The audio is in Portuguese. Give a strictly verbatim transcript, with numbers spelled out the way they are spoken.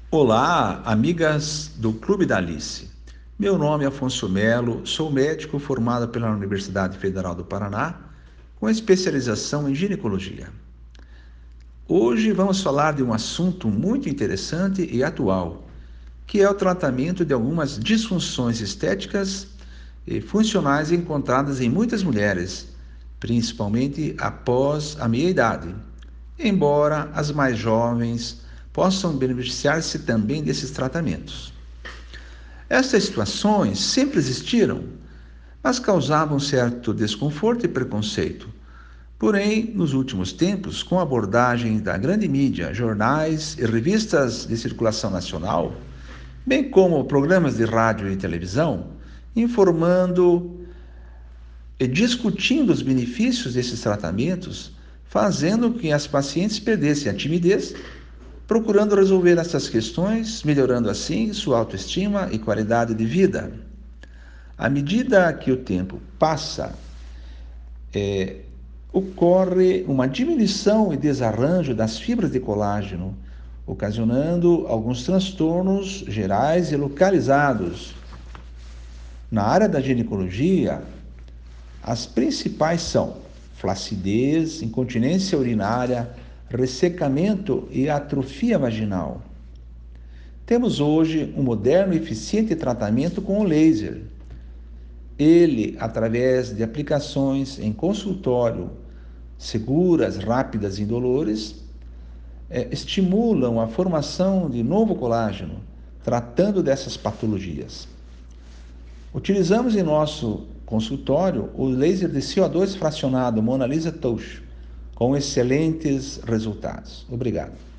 Olá, amigas do Clube da Alice. Meu nome é Afonso Melo, sou médico formado pela Universidade Federal do Paraná, com especialização em ginecologia. Hoje vamos falar de um assunto muito interessante e atual, que é o tratamento de algumas disfunções estéticas e funcionais encontradas em muitas mulheres, principalmente após a meia-idade, embora as mais jovens possam beneficiar-se também desses tratamentos. Essas situações sempre existiram, mas causavam certo desconforto e preconceito. Porém, nos últimos tempos, com a abordagem da grande mídia, jornais e revistas de circulação nacional, bem como programas de rádio e televisão, informando e discutindo os benefícios desses tratamentos, fazendo com que as pacientes perdessem a timidez, procurando resolver essas questões, melhorando assim sua autoestima e qualidade de vida. À medida que o tempo passa, é, ocorre uma diminuição e desarranjo das fibras de colágeno, ocasionando alguns transtornos gerais e localizados. Na área da ginecologia, as principais são flacidez, incontinência urinária, ressecamento e atrofia vaginal. Temos hoje um moderno e eficiente tratamento com o laser. Ele, através de aplicações em consultório seguras, rápidas e indolores, é, estimulam a formação de novo colágeno, tratando dessas patologias. Utilizamos em nosso consultório o laser de C O dois fracionado Mona Lisa Touch, com excelentes resultados. Obrigado.